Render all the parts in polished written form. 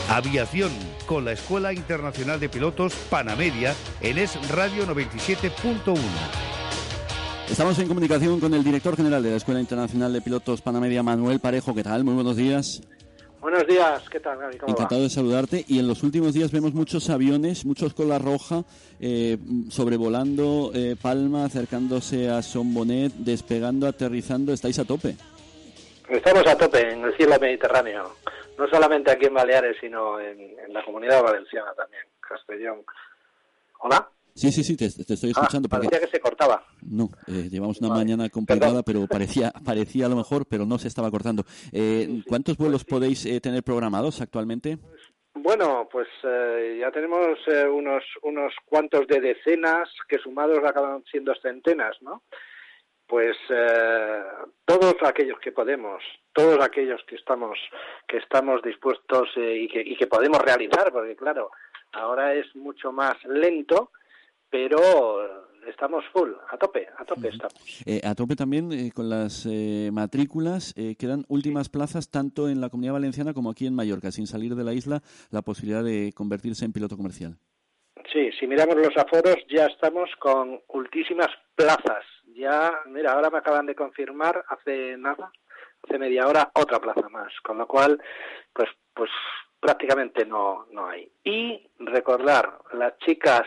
Aviación, con la Escuela Internacional de Pilotos Panamedia en Es Radio 97.1. Estamos en comunicación con el director general de la Escuela Internacional de Pilotos Panamedia, Manuel Parejo. ¿Qué tal? Muy buenos días. Buenos días, ¿qué tal, Gaby? ¿Cómo Encantado va? de saludarte. Y en los últimos días vemos muchos aviones, muchos cola roja, sobrevolando Palma, acercándose a Son Bonet, despegando, aterrizando. ¿Estáis a tope? Estamos a tope en el cielo mediterráneo, no solamente aquí en Baleares, sino en la Comunidad Valenciana también, Castellón. ¿Hola? Sí, te estoy escuchando. Parecía que se cortaba. No, llevamos una mañana complicada, pero parecía a lo mejor, pero no se estaba cortando. ¿Cuántos vuelos podéis tener programados actualmente? Bueno, pues ya tenemos unos cuantos de decenas que sumados acaban siendo centenas, ¿no? Pues todos aquellos que podemos, todos aquellos que estamos dispuestos y que podemos realizar, porque claro, ahora es mucho más lento, pero estamos full, a tope estamos. A tope también con las matrículas, quedan últimas plazas tanto en la Comunidad Valenciana como aquí en Mallorca, sin salir de la isla, la posibilidad de convertirse en piloto comercial. Sí, si miramos los aforos ya estamos con ultísimas plazas. Ya, mira, ahora me acaban de confirmar hace media hora otra plaza más, con lo cual pues prácticamente no hay. Y recordar, las chicas,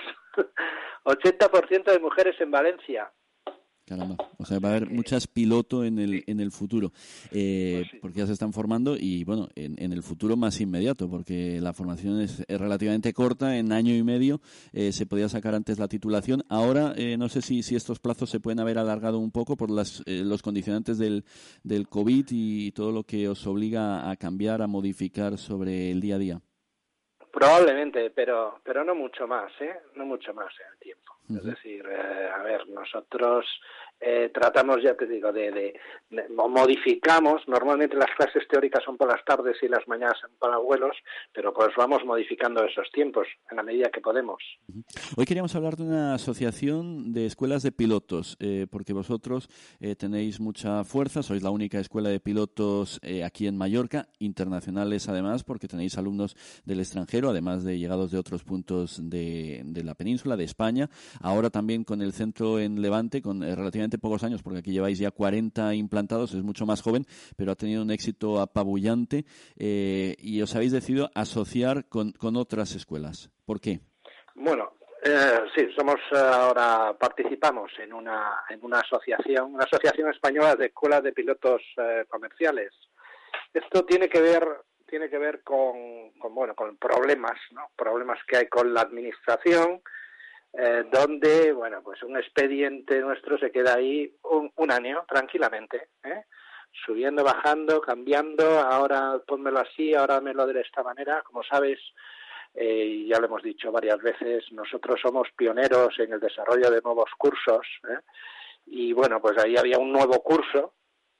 80% de mujeres en Valencia. Caramba, o sea, va a haber muchas piloto en el futuro, porque ya se están formando y, bueno, en el futuro más inmediato, porque la formación es relativamente corta, en año y medio se podía sacar antes la titulación. Ahora, no sé si estos plazos se pueden haber alargado un poco por los condicionantes del COVID y todo lo que os obliga a cambiar, a modificar sobre el día a día. Probablemente, pero no mucho más, no mucho más en el tiempo. Uh-huh. Es decir, nosotros tratamos, ya te digo, modificamos. Normalmente las clases teóricas son por las tardes y las mañanas son para vuelos, pero pues vamos modificando esos tiempos en la medida que podemos. Uh-huh. Hoy queríamos hablar de una asociación de escuelas de pilotos, porque vosotros tenéis mucha fuerza, sois la única escuela de pilotos aquí en Mallorca, internacionales además, porque tenéis alumnos del extranjero, además de llegados de otros puntos de la península, de España. Ahora también con el centro en Levante, con relativamente pocos años, porque aquí lleváis ya 40 implantados, es mucho más joven, pero ha tenido un éxito apabullante y os habéis decidido asociar con otras escuelas. ¿Por qué? Bueno, sí, participamos en una asociación española de escuelas de pilotos comerciales. Esto tiene que ver con problemas, ¿no? Problemas que hay con la administración, donde, bueno, pues un expediente nuestro se queda ahí un año tranquilamente, subiendo, bajando, cambiando, ahora pónmelo así, ahora dámelo de esta manera. Como sabes, ya lo hemos dicho varias veces, nosotros somos pioneros en el desarrollo de nuevos cursos, y bueno, pues ahí había un nuevo curso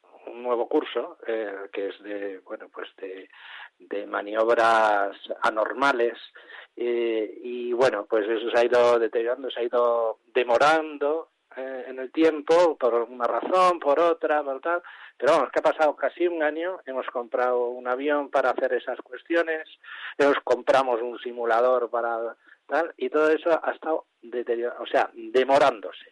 que es de maniobras anormales, y bueno, pues eso se ha ido deteriorando, se ha ido demorando en el tiempo, por una razón, por otra, por tal, pero vamos, que ha pasado casi un año, hemos comprado un avión para hacer esas cuestiones, compramos un simulador para tal, y todo eso ha estado demorándose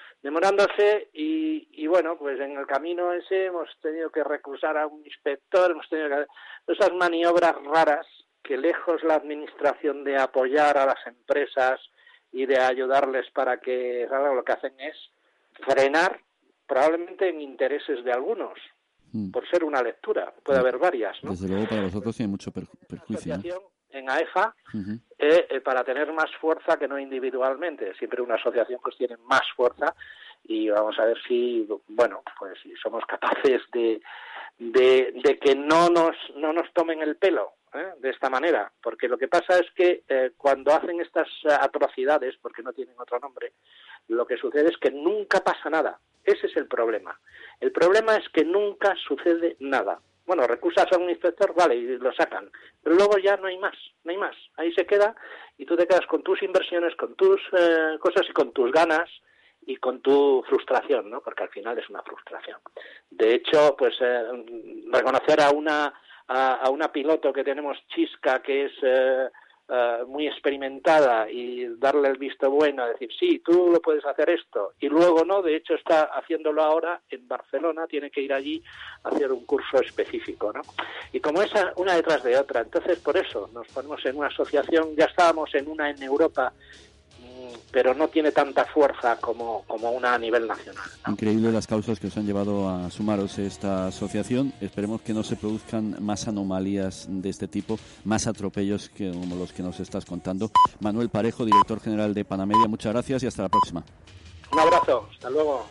y bueno, pues en el camino ese hemos tenido que reclusar a un inspector, hemos tenido que hacer esas maniobras raras que, lejos la administración de apoyar a las empresas y de ayudarles para que salgan, lo que hacen es frenar probablemente en intereses de algunos, por ser una lectura, puede haber varias, ¿no? Desde luego para vosotros tiene mucho perjuicio, ¿no? En AEFA, para tener más fuerza que no individualmente. Siempre una asociación pues tiene más fuerza, y vamos a ver si somos capaces de que no nos tomen el pelo de esta manera, porque lo que pasa es que cuando hacen estas atrocidades, porque no tienen otro nombre, lo que sucede es que nunca pasa nada. Ese es el problema. El problema es que nunca sucede nada. Bueno, recusas a un inspector, vale, y lo sacan, pero luego ya no hay más. Ahí se queda, y tú te quedas con tus inversiones, con tus cosas y con tus ganas y con tu frustración, ¿no? Porque al final es una frustración. De hecho, pues reconocer a a una piloto que tenemos, Chisca, que es muy experimentada, y darle el visto bueno, decir, sí, tú lo puedes hacer esto, y luego no, de hecho está haciéndolo ahora en Barcelona, tiene que ir allí a hacer un curso específico, ¿no? Y como esa, una detrás de otra, entonces por eso nos ponemos en una asociación, ya estábamos en una en Europa, pero no tiene tanta fuerza como una a nivel nacional, ¿no? Increíble las causas que os han llevado a sumaros a esta asociación. Esperemos que no se produzcan más anomalías de este tipo, más atropellos que como los que nos estás contando. Manuel Parejo, director general de Panamedia, muchas gracias y hasta la próxima. Un abrazo, hasta luego.